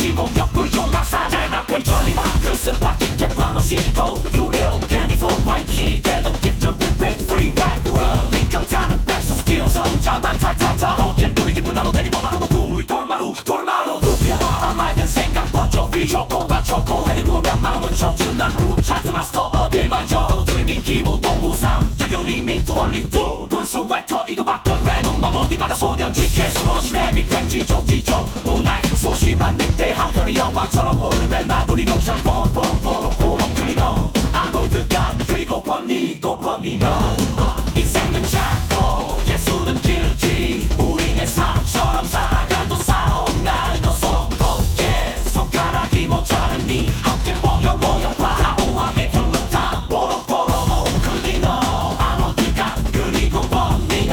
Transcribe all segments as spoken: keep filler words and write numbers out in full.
공격을 용락사잖아 왼쪽이 그릇은 바뀐 개방 없이 또 유료 candy for white key 대동 기점 백 free back the world 인격자는 백성 스킬 성장만 탈탈탈 어젠 우리 기분 나도 내리고 나도 둘이 돌마루 돌마루 루피아 아마이든 생각 버져 비쇼고 맞춰고 해리고면 마음은 척주난 후 차트 마스터 어딜만 져도 드리밍 기본 동부상 적용이 민트 원리 두 분수 웨터 이거 바꾼 레논 너 어디마다 소년지 계속 오시네 빅뱅지 쪽지쪽 문화의 소심한 늑대 한편의 영화처럼 오르면 나돌이 경찰 뻔뻔뻔 호롱 그리너 아노드감 그리고 번니고 번니너 인생은 작고 예술은 길지 우리의 삶처럼 살아가도 싸움 날도 손꼽게 손가락이 모자란 니 함께 모여 모여 봐 오함에 흘렀다 보로보로 그리너 아노드감 그리고 번니너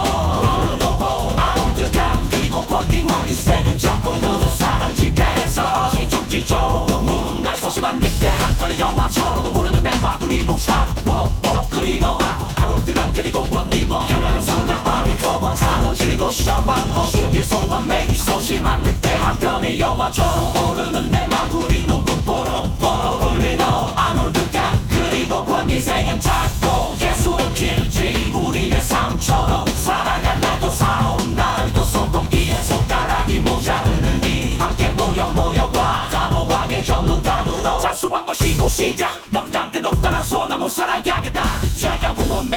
아노드감 그리고 번니너 인생은 작고 너도 사랑 지배해서 지쪽지쪽 문화의 소심한 늑대 한편의 영화처럼 모르는 멤버들이 뭉쳐 그리너 아노드감 그리고 번니너 현란한 성장 밤이 거번 산을 지리고 시작방어 숨길 소원 매기 소심한 늑대 한편의 영화처럼 모르는 내 마구리 눈물 보러 보러 그리너 아노드감 그리고 번니 인생은 작고 예술은 길지 우리의 삶처럼 살아간다도 싸움 날도 손꼽기에 손가락이 모자르는 이 함께 모여 모여봐 단호하게 전부 다물어 자수한 것이고 시작 넘장대 높다란 소나무 살아가게